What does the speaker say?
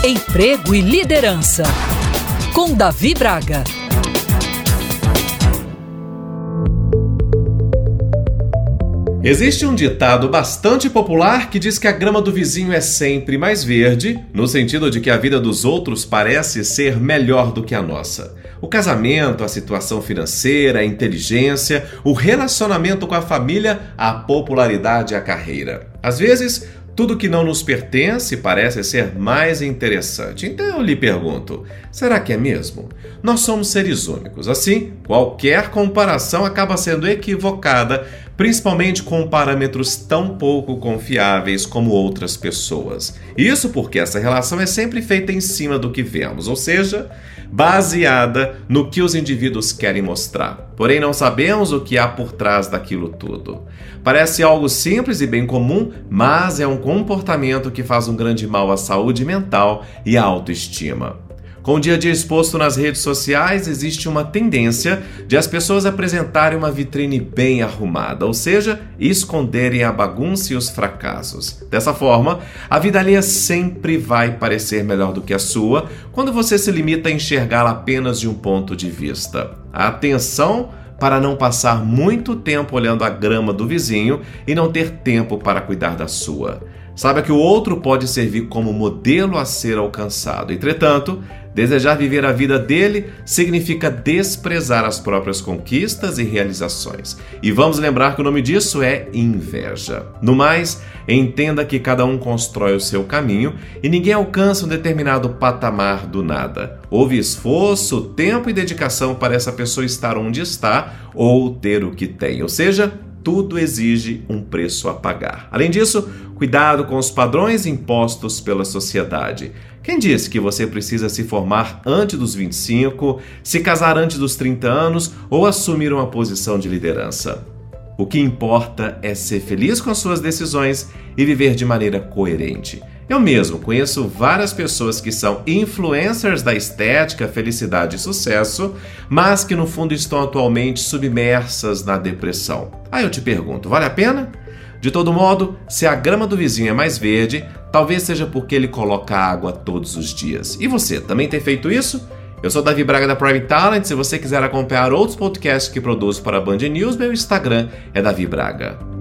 Emprego e Liderança, com Davi Braga. Existe um ditado bastante popular que diz que a grama do vizinho é sempre mais verde, no sentido de que a vida dos outros parece ser melhor do que a nossa. O casamento, a situação financeira, a inteligência, o relacionamento com a família, a popularidade e a carreira. Às vezes, tudo que não nos pertence parece ser mais interessante. Então eu lhe pergunto, será que é mesmo? Nós somos seres únicos, assim, qualquer comparação acaba sendo equivocada, principalmente com parâmetros tão pouco confiáveis como outras pessoas. Isso porque essa relação é sempre feita em cima do que vemos, ou seja, baseada no que os indivíduos querem mostrar. Porém, não sabemos o que há por trás daquilo tudo. Parece algo simples e bem comum, mas é um comportamento que faz um grande mal à saúde mental e à autoestima. Com o dia a dia exposto nas redes sociais, existe uma tendência de as pessoas apresentarem uma vitrine bem arrumada, ou seja, esconderem a bagunça e os fracassos. Dessa forma, a vida alheia sempre vai parecer melhor do que a sua quando você se limita a enxergá-la apenas de um ponto de vista. Atenção para não passar muito tempo olhando a grama do vizinho e não ter tempo para cuidar da sua. Saiba que o outro pode servir como modelo a ser alcançado. Entretanto, desejar viver a vida dele significa desprezar as próprias conquistas e realizações. E vamos lembrar que o nome disso é inveja. No mais, entenda que cada um constrói o seu caminho e ninguém alcança um determinado patamar do nada. Houve esforço, tempo e dedicação para essa pessoa estar onde está ou ter o que tem. Ou seja, tudo exige um preço a pagar. Além disso, cuidado com os padrões impostos pela sociedade. Quem disse que você precisa se formar antes dos 25, se casar antes dos 30 anos ou assumir uma posição de liderança? O que importa é ser feliz com as suas decisões e viver de maneira coerente. Eu mesmo conheço várias pessoas que são influencers da estética, felicidade e sucesso, mas que no fundo estão atualmente submersas na depressão. Aí eu te pergunto, vale a pena? De todo modo, se a grama do vizinho é mais verde, talvez seja porque ele coloca água todos os dias. E você, também tem feito isso? Eu sou Davi Braga da Prime Talent. Se você quiser acompanhar outros podcasts que produzo para a Band News, meu Instagram é Davi Braga.